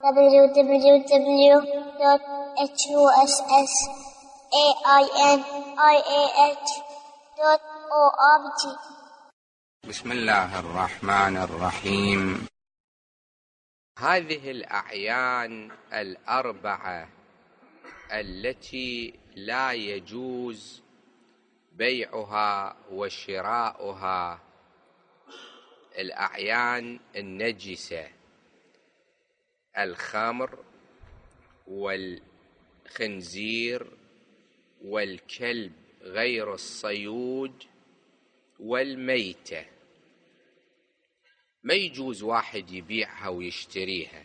www.husainiah.org. بسم الله الرحمن الرحيم. هذه الأعيان الأربعة التي لا يجوز بيعها وشراؤها، الأعيان النجسة: الخمر والخنزير والكلب غير الصيود والميتة. ما يجوز واحد يبيعها ويشتريها،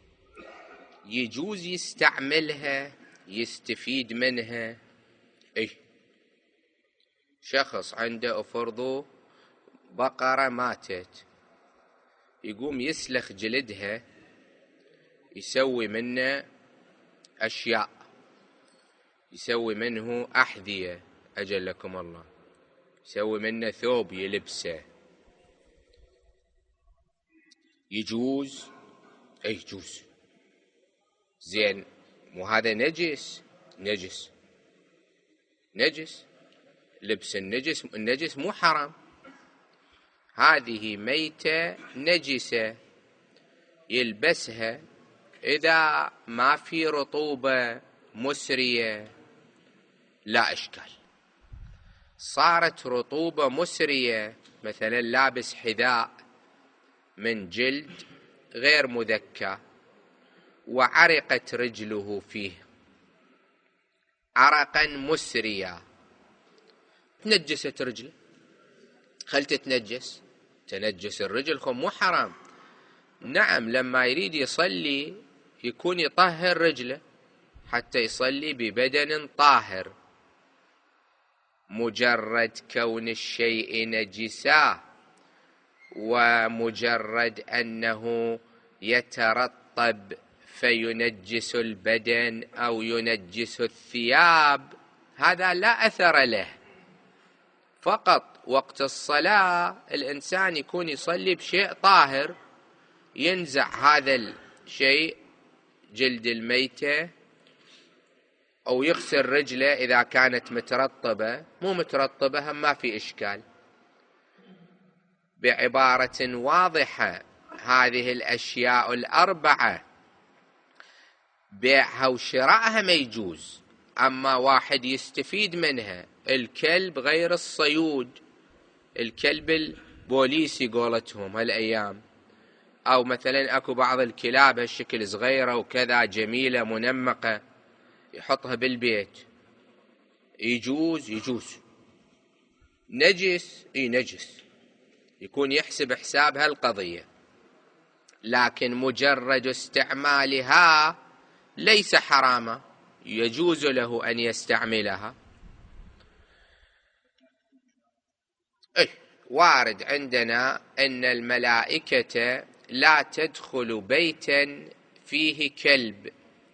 يجوز يستعملها يستفيد منها. شخص عنده افرضوا بقرة ماتت، يقوم يسلخ جلدها يسوي منه أشياء، يسوي منه أحذية أجلكم الله، يسوي منه ثوب يلبسه. يجوز؟ يجوز. زين، مو هذا نجس؟ نجس. لبس النجس مو حرام. هذه ميتة نجسة يلبسها إذا ما في رطوبة مسرية لا إشكال. صارت رطوبة مسرية، مثلا لابس حذاء من جلد غير مذكى وعرقت رجله فيه عرقا مسريا، تنجست رجله، خل تنجس الرجل، مو حرام. نعم، لما يريد يصلي يكون يطهر رجله حتى يصلي ببدن طاهر. مجرد كون الشيء نجسا ومجرد أنه يترطب فينجس البدن أو ينجس الثياب، هذا لا أثر له. فقط وقت الصلاة الإنسان يكون يصلي بشيء طاهر، ينزع هذا الشيء جلد الميتة أو يغسل رجله إذا كانت مترطبة، مو مترطبة هم ما في إشكال. بعبارة واضحة، هذه الأشياء الأربعة بيعها وشراءها ما يجوز. أما واحد يستفيد منها، الكلب غير الصيود، الكلب البوليسي قولتهم هالأيام، أو مثلا أكو بعض الكلاب هالشكل صغيرة وكذا جميلة منمقة يحطها بالبيت، يجوز. نجس؟ نجس، يكون يحسب حساب هالقضية، لكن مجرد استعمالها ليس حراما، يجوز له أن يستعملها. وارد عندنا أن الملائكة لا تدخل بيتا فيه كلب.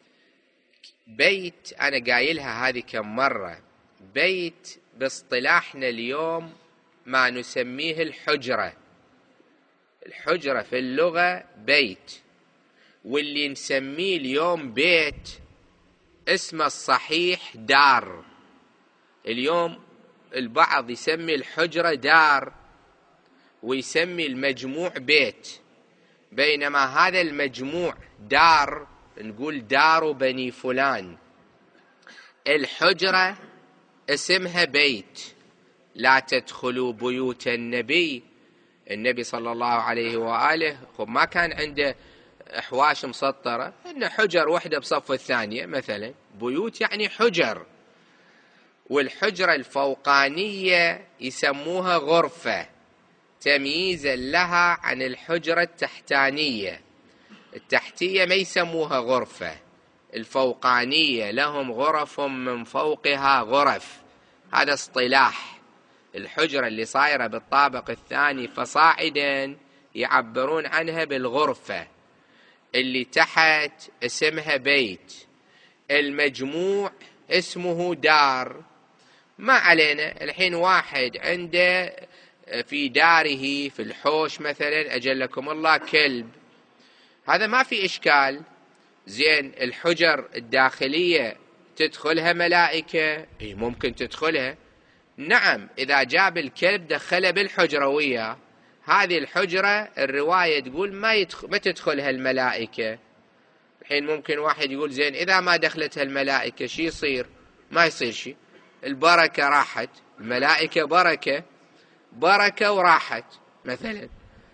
بيت أنا قايلها هذه كم مرة، بيت باصطلاحنا اليوم ما نسميه الحجرة. الحجرة في اللغة بيت، واللي نسميه اليوم بيت اسمه الصحيح دار. اليوم البعض يسمي الحجرة دار ويسمي المجموع بيت، بينما هذا المجموع دار، نقول دار بني فلان. الحجرة اسمها بيت. لا تدخلوا بيوت النبي صلى الله عليه وآله، ما كان عنده أحواش مسطرة، إنه حجر وحدة بصف الثانية مثلا. بيوت يعني حجر. والحجرة الفوقانية يسموها غرفة تمييزا لها عن الحجرة التحتانية. التحتية ما يسموها غرفة، الفوقانية لهم غرف من فوقها غرف، هذا اصطلاح. الحجرة اللي صايرة بالطابق الثاني فصاعدا يعبرون عنها بالغرفة، اللي تحت اسمها بيت، المجموع اسمه دار. ما علينا. الحين واحد عنده في داره في الحوش مثلا أجلكم الله كلب، هذا ما في إشكال، زين الحجر الداخلية تدخلها ملائكة؟ ممكن تدخلها. نعم، إذا جاب الكلب دخله بالحجرة وياه، هذه الحجرة الرواية تقول ما تدخلها الملائكة. الحين ممكن واحد يقول زين إذا ما دخلتها الملائكة شي يصير؟ ما يصير شي، البركة راحت، الملائكة بركة وراحت. مثلا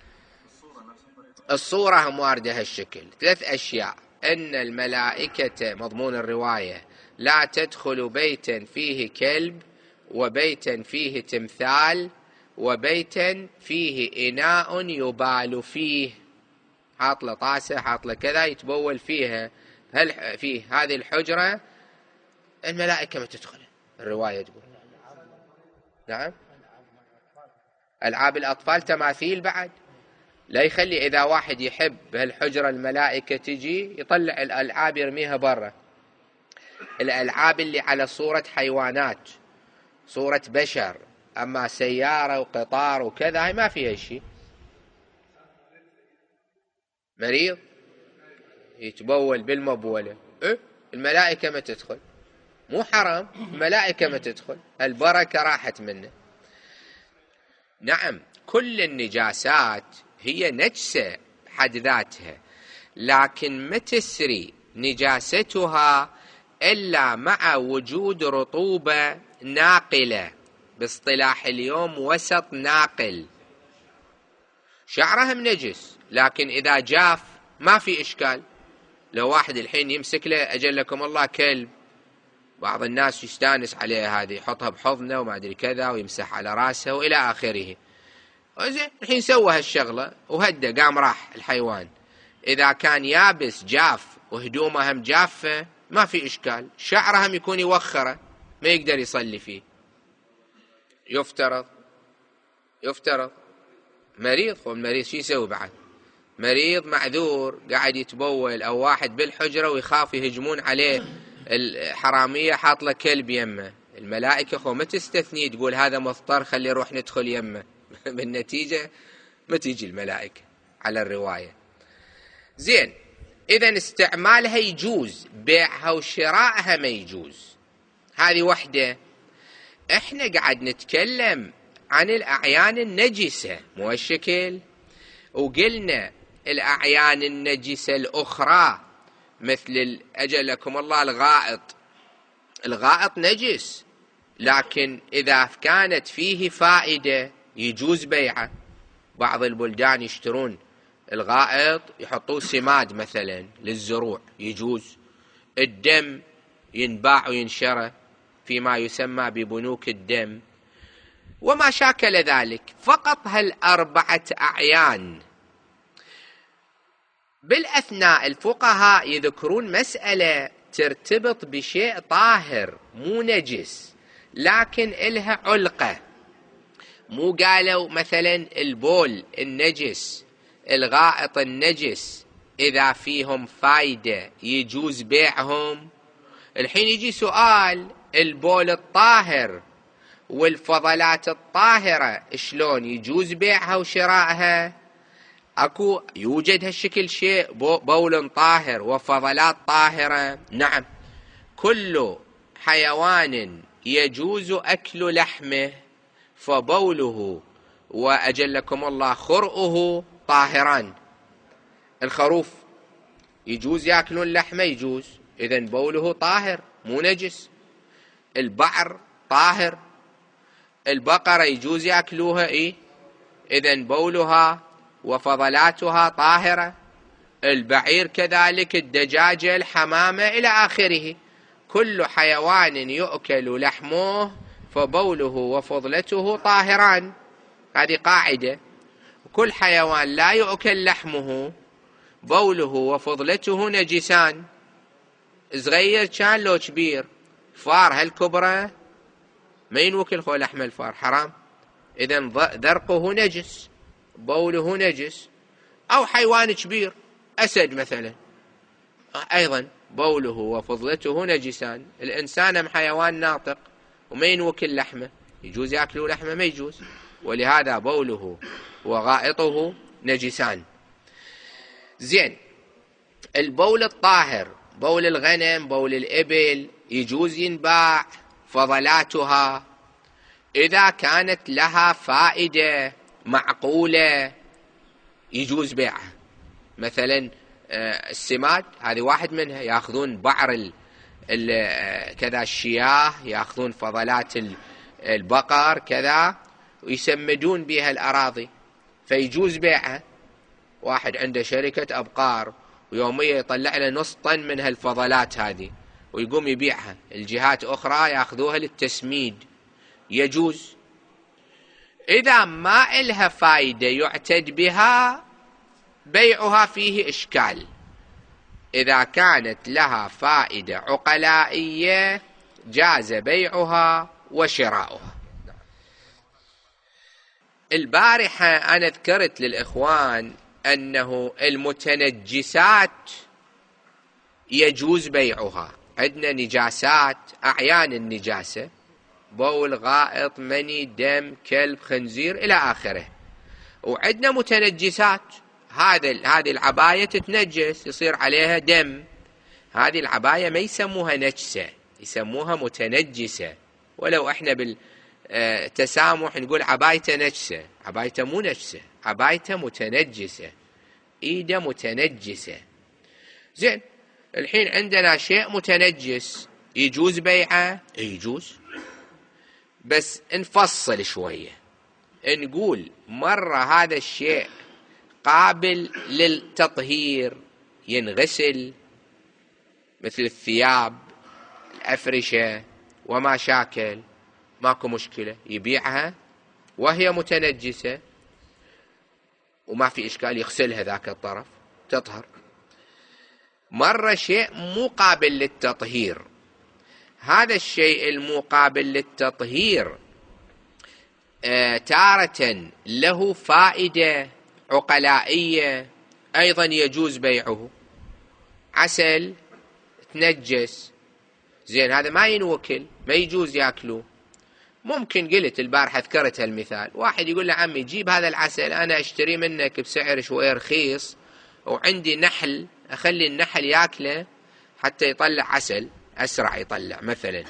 الصورة هم واردة هالشكل. 3 أشياء: أن الملائكة مضمون الرواية لا تدخل بيتا فيه كلب، وبيتا فيه تمثال، وبيتا فيه إناء يبال فيه، حاط له طاسة حاط له كذا يتبول فيها، هل فيه هذه الحجرة الملائكة ما تدخل، الرواية تقول. نعم، ألعاب الأطفال تماثيل بعد لا يخلي. إذا واحد يحب هالحجرة الملائكة تجي يطلع الألعاب يرميها برا. الألعاب اللي على صورة حيوانات، صورة بشر، أما سيارة وقطار وكذا هاي ما فيها شيء. مريض يتبول بالمبولة، الملائكة ما تدخل، مو حرام، الملائكة ما تدخل، البركة راحت منه. نعم، كل النجاسات هي نجسة بحد ذاتها، لكن ما تسري نجاستها إلا مع وجود رطوبة ناقلة، باصطلاح اليوم وسط ناقل. شعرها نجس، لكن إذا جاف ما في إشكال. لو واحد الحين يمسك له أجلكم الله كلب، بعض الناس يستانس عليه، هذه يحطها بحضنه وما أدري كذا ويمسح على راسه وإلى آخره. زين الحين سوى هالشغلة وهدى قام راح الحيوان، إذا كان يابس جاف وهدومه هم جافة ما في إشكال، شعره هم يكون يوخره ما يقدر يصلي فيه. يفترض مريض، المريض شو يسوي بعد؟ مريض معذور قاعد يتبول، أو واحد بالحجرة ويخاف يهجمون عليه الحرامية حاط له كلب يمه، الملائكة ما تستثني تقول هذا مضطر خلي نروح ندخل يمه. بالنتيجة ما تيجي الملائكة على الرواية. زين، إذن استعمالها يجوز، بيعها وشراءها ما يجوز. هذه وحدة. احنا قاعد نتكلم عن الأعيان النجسة مو الشكل، وقلنا الأعيان النجسة الأخرى مثل أجلكم الله الغائط نجس، لكن إذا كانت فيه فائدة يجوز بيعه. بعض البلدان يشترون الغائط يحطوه سماد مثلا للزروع، يجوز. الدم ينباع وينشرى فيما يسمى ببنوك الدم وما شاكل ذلك. فقط هال4 أعيان. بالأثناء الفقهاء يذكرون مسألة ترتبط بشيء طاهر مو نجس، لكن إلها علقة. مو قالوا مثلا البول النجس، الغائط النجس، إذا فيهم فايدة يجوز بيعهم. الحين يجي سؤال، البول الطاهر والفضلات الطاهرة شلون يجوز بيعها وشراءها؟ يوجد هالشكل شيء، بول طاهر وفضلات طاهرة؟ نعم، كل حيوان يجوز أكل لحمه فبوله وأجلكم الله خرؤه طاهران. الخروف يجوز يأكلون لحمه، يجوز، إذن بوله طاهر مو نجس. البعر طاهر، البقرة يجوز يأكلوها، إذن بولها وفضلاتها طاهرة. البعير كذلك، الدجاجة، الحمامة إلى آخره. كل حيوان يؤكل لحمه فبوله وفضلته طاهران، هذه قاعدة. كل حيوان لا يؤكل لحمه بوله وفضلته نجسان، صغير كان لو كبير. فار هالكبرى ما ينوكل خو لحم الفار، حرام، إذن ذرقه نجس، بوله نجس. أو حيوان كبير، أسد مثلا، أيضا بوله وفضلته نجسان. الإنسان حيوان ناطق وما ينوكل لحمه، يجوز يأكلوا لحمه؟ ما يجوز، ولهذا بوله وغائطه نجسان. زين، البول الطاهر، بول الغنم، بول الإبل، يجوز ينباع فضلاتها إذا كانت لها فائدة معقولة، يجوز بيعها. مثلا السماد هذه واحد منها، يأخذون بعر كذا الشياه، يأخذون فضلات البقر كذا ويسمدون بها الأراضي، فيجوز بيعها. واحد عنده شركة أبقار ويوميا يطلع له نص طن من هالفضلات هذه ويقوم يبيعها، الجهات أخرى يأخذوها للتسميد، يجوز. إذا ما إلها فائدة يعتد بها، بيعها فيه إشكال. إذا كانت لها فائدة عقلائية جاز بيعها وشراؤها. البارحة أنا ذكرت للإخوان أنه المتنجسات يجوز بيعها. عندنا نجاسات، أعيان النجاسة، بول، غائط، مني، دم، كلب، خنزير إلى آخره. وعندنا متنجسات، هذه العباية تتنجس، يصير عليها دم، هذه العباية ما يسموها نجسة، يسموها متنجسة. ولو احنا بالتسامح نقول عبايته نجسة، عبايته مو نجسة، عبايته متنجسة، ايده متنجسة. زين، الحين عندنا شيء متنجس، يجوز بيعه؟ يجوز، بس نفصل شوية، نقول مرة هذا الشيء قابل للتطهير، ينغسل مثل الثياب، الأفرشة وما شاكل، ماكو مشكلة، يبيعها وهي متنجسة وما في إشكال، يغسلها ذاك الطرف تطهر. مرة شيء مو قابل للتطهير، هذا الشيء المو قابل للتطهير تارة له فائدة عقلائية، أيضا يجوز بيعه. عسل تنجس، زين، هذا ما ينوكل، ما يجوز ياكلوه. ممكن قلت البارحة ذكرت المثال، واحد يقول له عمي جيب هذا العسل أنا أشتري منك بسعر شوية رخيص وعندي نحل، أخلي النحل ياكله حتى يطلع عسل أسرع، يطلع مثلا.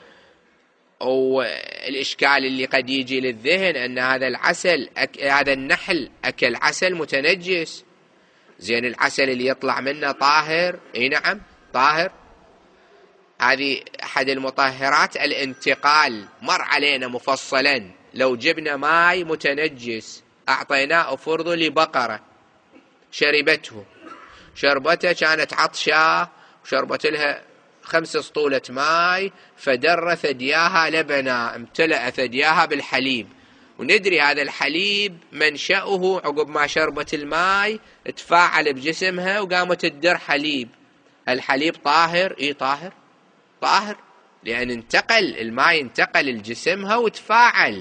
والإشكال اللي قد يجي للذهن أن هذا العسل هذا النحل أكل عسل متنجس. زين، العسل اللي يطلع منه طاهر، اي نعم طاهر، هذه أحد المطهرات الانتقال، مر علينا مفصلا. لو جبنا ماي متنجس أعطيناه فرض لبقرة شربته كانت عطشة وشربت لها 5 سطولة ماي، فدر ثدياها لبنا، امتلأ ثدياها بالحليب، وندري هذا الحليب منشأه عقب ما شربت الماي تفاعل بجسمها وقامت تدر حليب. الحليب طاهر؟ اي طاهر، لأن الماي انتقل لجسمها وتفاعل.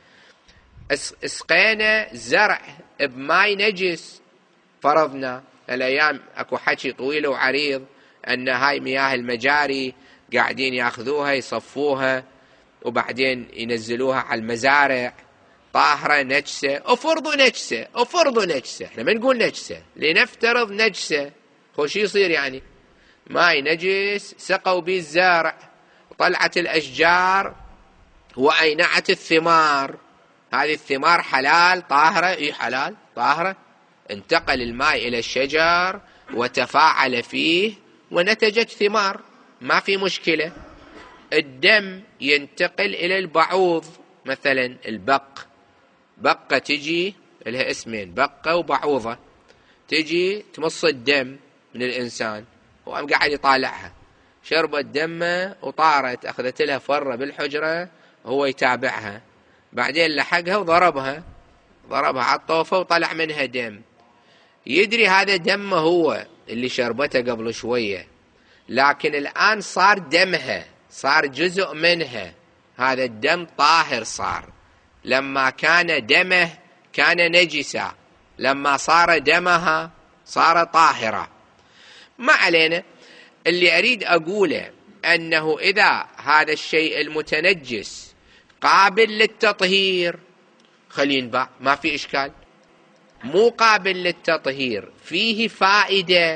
اسقينا زرع بماي نجس، فرضنا الأيام أكو حكي طويل وعريض أن هاي مياه المجاري قاعدين يأخذوها يصفوها وبعدين ينزلوها على المزارع، طاهرة نجسة، أفرض نجسة، احنا ما نقول نجسة، لنفترض نجسة، خوش يصير يعني ماي نجس سقوا به الزارع وطلعت الأشجار وأينعت الثمار، هذه الثمار حلال طاهرة؟ اي حلال طاهرة، انتقل الماء إلى الشجر وتفاعل فيه ونتجت ثمار، ما في مشكلة. الدم ينتقل إلى البعوض، مثلا بقة تجي لها اسمين، بقة وبعوضة، تجي تمص الدم من الإنسان وقام قاعد يطالعها، شربت دمه وطارت، أخذت لها فرة بالحجرة هو يتابعها، بعدين لحقها وضربها على الطوفة وطلع منها دم. يدري هذا دمه هو اللي شربته قبل شوية، لكن الآن صار دمها، صار جزء منها، هذا الدم طاهر صار. لما كان دمه كان نجسا، لما صار دمها صار طاهرة. ما علينا، اللي أريد أقوله أنه إذا هذا الشيء المتنجس قابل للتطهير خليه ينباع، ما في إشكال. مو قابل للتطهير، فيه فائدة،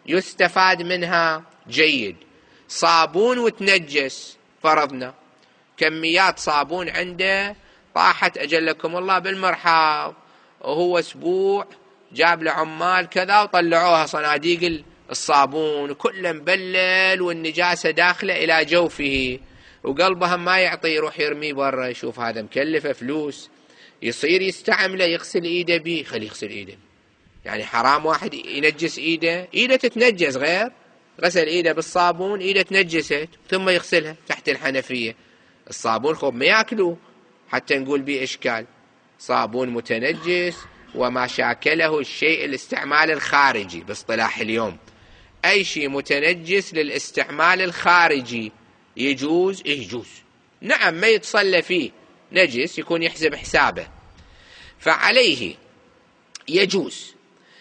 يستفاد منها جيد. صابون وتنجس، فرضنا كميات صابون عنده طاحت أجلكم الله بالمرحاض، وهو أسبوع جاب له عمال كذا وطلعوها صناديق الصابون وكله مبلل والنجاسة داخلة إلى جوفه، وقلبها ما يعطي، يروح يرميه برا، يشوف هذا مكلفة فلوس، يصير يستعمله، يغسل إيده بيه، خليه يغسل إيده. يعني حرام واحد ينجس إيده تتنجس، غير غسل إيده بالصابون، إيده تنجست ثم يغسلها تحت الحنفية. الصابون خب ما يأكلوه حتى نقول بيه إشكال، صابون متنجس وما شاكله الشيء الاستعمال الخارجي باصطلاح اليوم، أي شيء متنجس للاستعمال الخارجي يجوز. نعم ما يتصلى فيه نجس يكون يحسب حسابه، فعليه يجوز.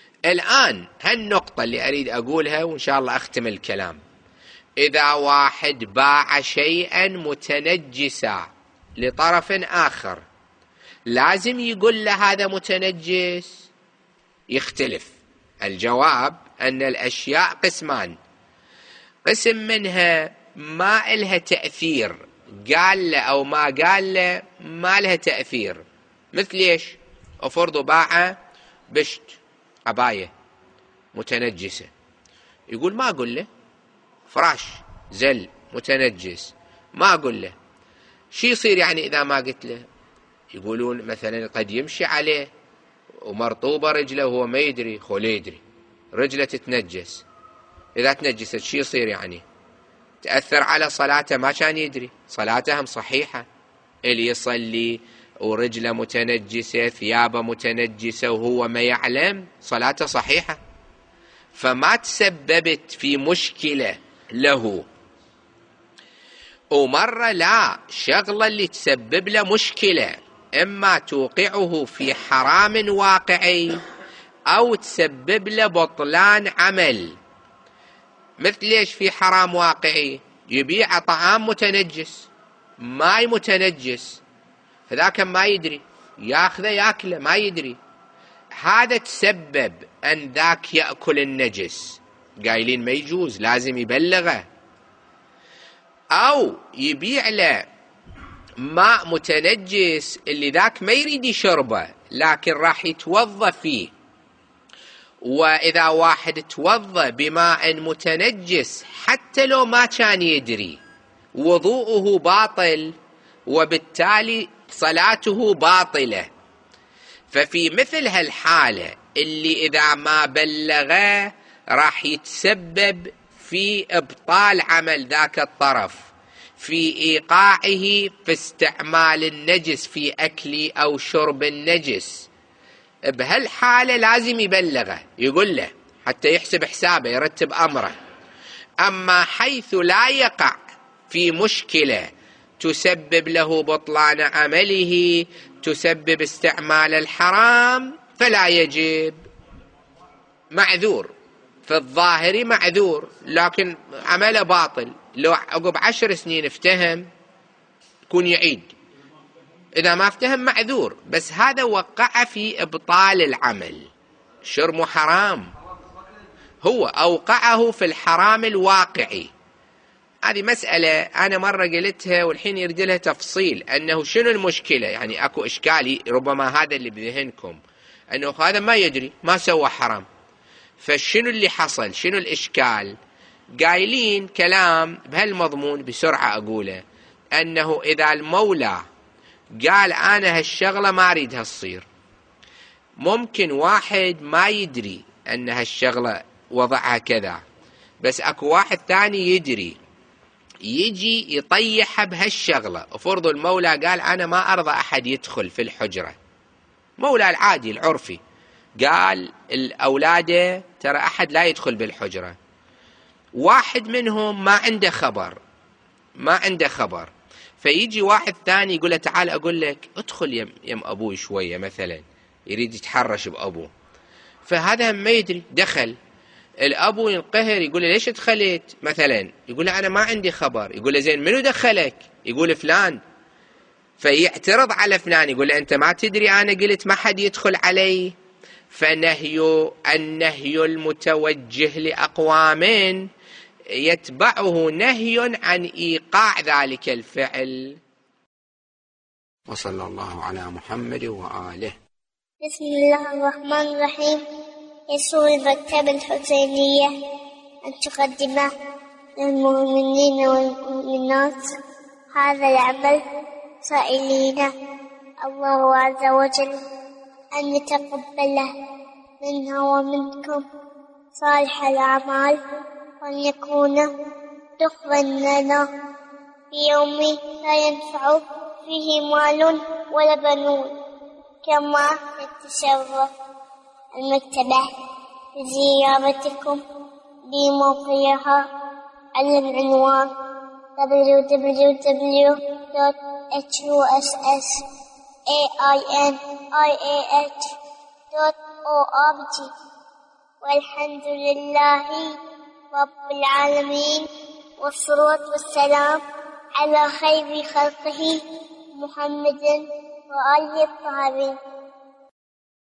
الآن هالنقطة اللي أريد أقولها وإن شاء الله أختم الكلام. إذا واحد باع شيئا متنجسا لطرف آخر، لازم يقول له هذا متنجس؟ يختلف. الجواب أن الأشياء قسمان، قسم منها ما إلها تأثير، قال له أو ما قال له ما لها تأثير. مثل إيش؟ أفرض باع بشت عباية متنجسة، يقول ما أقول له. فراش زل متنجس، ما أقول له. شي يصير يعني إذا ما قلت له؟ يقولون مثلا قد يمشي عليه ومرطوبة رجله وهو ما يدري، خو لا يدري رجله تتنجس. إذا تنجست شي يصير يعني؟ تأثر على صلاته، ما كان يدري، صلاتهم صحيحة. اللي يصلي ورجله متنجسة، ثيابه متنجسة وهو ما يعلم، صلاته صحيحة، فما تسببت في مشكلة له. ومرة لا، شغلة اللي تسبب له مشكلة إما توقعه في حرام واقعي أو تسبب له بطلان عمل. مثل ليش في حرام واقعي؟ يبيع طعام متنجس، ماي متنجس، هذاك ما يدري، ياخذه ياكله ما يدري، هذا تسبب أن ذاك يأكل النجس، قايلين ما يجوز، لازم يبلغه. أو يبيع له ماء متنجس اللي ذاك ما يريد يشربه لكن راح يتوضأ فيه، وإذا واحد توضأ بماء متنجس حتى لو ما كان يدري، وضوءه باطل وبالتالي صلاته باطلة. ففي مثل هالحالة اللي إذا ما بلغه راح يتسبب في إبطال عمل ذاك الطرف، في إيقاعه في استعمال النجس في أكل أو شرب النجس. بهالحالة لازم يبلغه، يقول له حتى يحسب حسابه، يرتب أمره. أما حيث لا يقع في مشكلة تسبب له بطلان عمله، تسبب استعمال الحرام، فلا يجب، معذور في الظاهر، معذور، لكن عمله باطل. لو عقب 10 سنين افتهم يكون يعيد، إذا ما افتهم معذور، بس هذا وقع في إبطال العمل. شرمه حرام، هو أوقعه في الحرام الواقعي. هذه مسألة أنا مرة قلتها والحين يرد لها تفصيل، أنه شنو المشكلة، يعني أكو إشكالي ربما هذا اللي بذهنكم، أنه هذا ما يدري، ما سوى حرام، فشنو اللي حصل، شنو الإشكال؟ قايلين كلام بهالمضمون بسرعة أقوله، أنه إذا المولى قال أنا هالشغلة ما أريدها تصير، ممكن واحد ما يدري أن هالشغلة وضعها كذا، بس أكو واحد ثاني يدري، يجي يطيح بهالشغلة. وفرض المولى قال أنا ما أرضى أحد يدخل في الحجرة، مولى العادي العرفي قال الأولاد ترى أحد لا يدخل بالحجرة، واحد منهم ما عنده خبر، فيجي واحد ثاني يقول له تعال أقول لك ادخل يم أبوي شوية مثلا، يريد يتحرش بأبوه، فهذا ما يدري دخل، الأبو ينقهر يقول له ليش دخلت مثلا، يقول له أنا ما عندي خبر، يقول له زين منو دخلك، يقول فلان، فيعترض على فلان، يقول له أنت ما تدري أنا قلت ما حد يدخل علي، النهي المتوجه لأقوام يتبعه نهي عن إيقاع ذلك الفعل. وصلى الله على محمد وآله. بسم الله الرحمن الرحيم. يسر المكتبة الحسينية أن تقدم للمؤمنين والمؤمنات هذا العمل سائلين الله عز وجل أن يتقبله منا ومنكم صالح الأعمال، وأن يكون دخلا لنا في يوم لا ينفع فيه مال ولا بنون. كما يتشرف المكتبة بزيارتكم بموقعها على العنوان www.husainiah.org. والحمد لله رب العالمين، والصلاة والسلام على خير خلقه محمد وآله الطاهرين.